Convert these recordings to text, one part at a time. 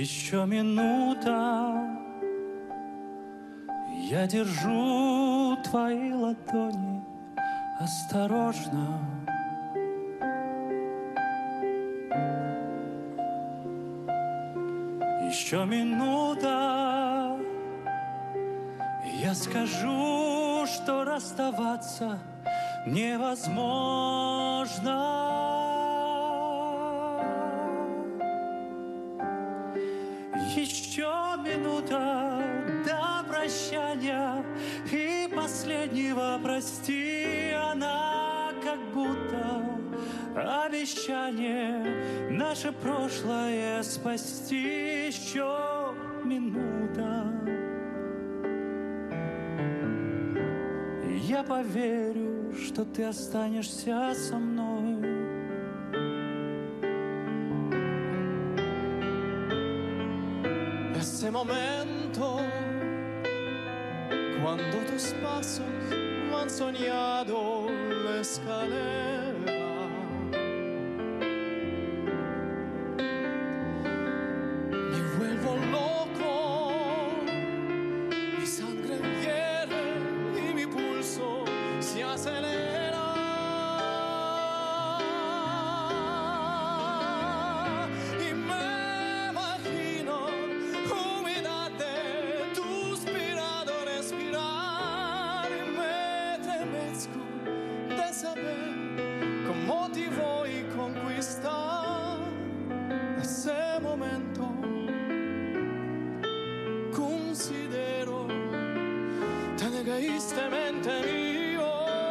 Еще минута, я держу твои ладони осторожно. Еще минута, я скажу, что расставаться невозможно. Еще минута до прощания и последнего прости. Она как будто обещание наше прошлое спасти. Еще минута, я поверю, что ты останешься со мной. Ese momento, cuando tus pasos han soñado la escalera, me vuelvo loco, mi sangre hierve y mi pulso se acelera. Cómo te voy a conquistar. Ese momento considero tan egoístamente mío.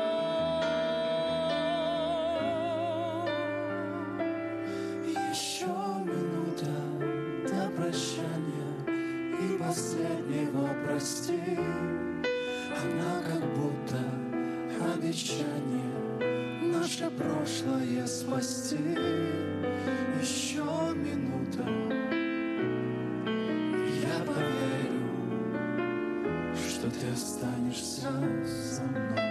Еще минута до прощания и последнего прости. Она как будто обещание наше прошлое спасти. Еще минута, я поверю, что ты останешься со мной.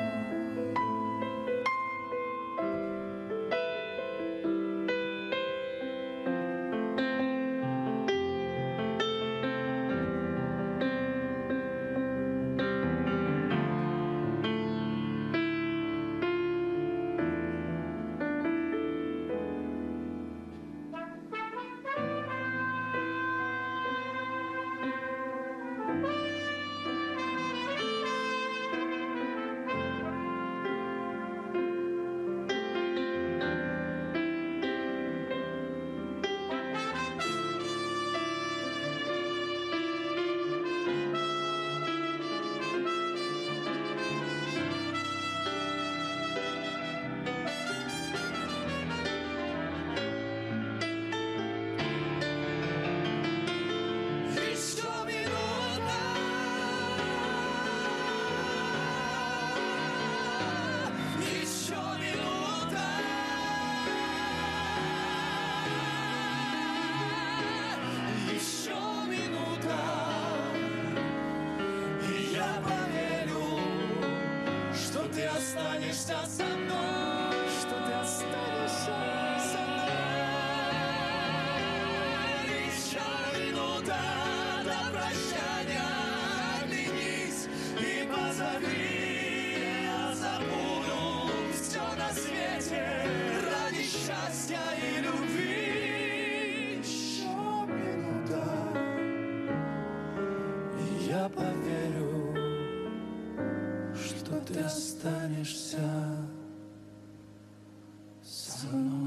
Ты останешься со мной, что ты останешься со мной. Еще минута до прощания, оглянись и позови. Я забуду все на свете ради счастья и любви. Еще минута, и я поверю, что ты останешься со мной.